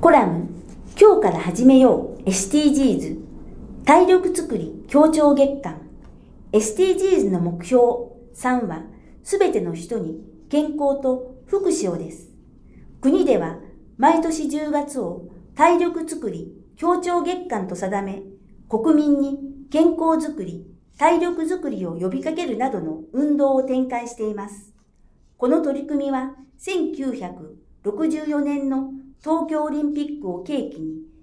コラム、今日から始めよう SDGs 体力づくり協調月間。 SDGs の目標3はすべての人に健康と福祉をです。国では毎年10月を体力づくり協調月間と定め、国民に健康づくり体力づくりを呼びかけるなどの運動を展開しています。この取り組みは1964年の東京オリンピックを契機に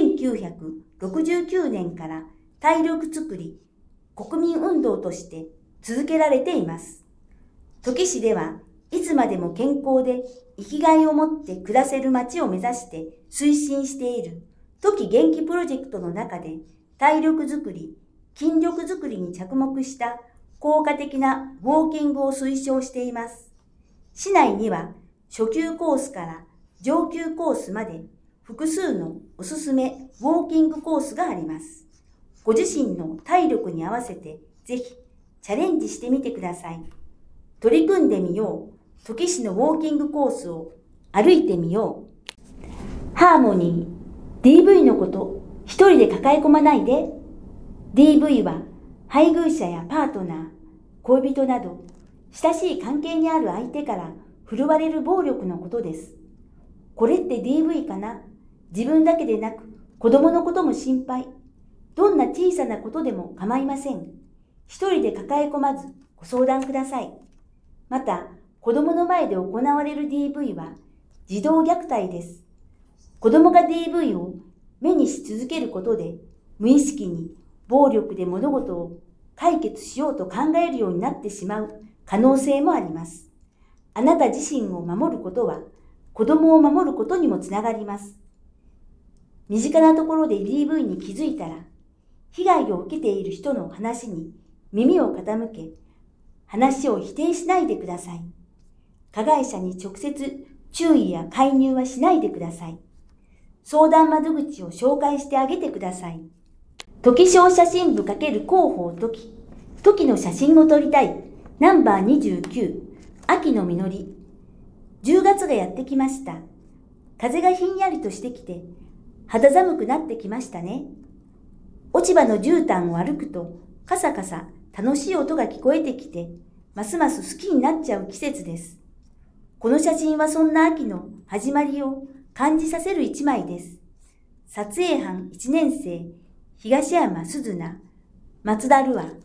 1969年から体力づくり国民運動として続けられています。土岐市ではいつまでも健康で生きがいを持って暮らせる街を目指して推進している土岐元気プロジェクトの中で体力づくり、筋力づくりに着目した効果的なウォーキングを推奨しています。市内には初級コースから上級コースまで複数のおすすめウォーキングコースがあります。ご自身の体力に合わせてぜひチャレンジしてみてください。取り組んでみよう。土岐市のウォーキングコースを歩いてみよう。ハーモニー、DV のこと一人で抱え込まないで。DV は配偶者やパートナー、恋人など親しい関係にある相手から振るわれる暴力のことです。これって DV かな？自分だけでなく子供のことも心配。どんな小さなことでも構いません。一人で抱え込まずご相談ください。また、子供の前で行われる DV は児童虐待です。子供が DV を目にし続けることで無意識に暴力で物事を解決しようと考えるようになってしまう可能性もあります。あなた自身を守ることは子供を守ることにもつながります。身近なところで DV に気づいたら、被害を受けている人の話に耳を傾け、話を否定しないでください。加害者に直接注意や介入はしないでください。相談窓口を紹介してあげてください。土岐小写真部×広報土岐。土岐の写真を撮りたい。ナンバー29。秋の実り。10月がやってきました。風がひんやりとしてきて、肌寒くなってきましたね。落ち葉の絨毯を歩くと、カサカサ楽しい音が聞こえてきて、ますます好きになっちゃう季節です。この写真はそんな秋の始まりを感じさせる一枚です。撮影班1年生、東山鈴奈、松田瑠愛。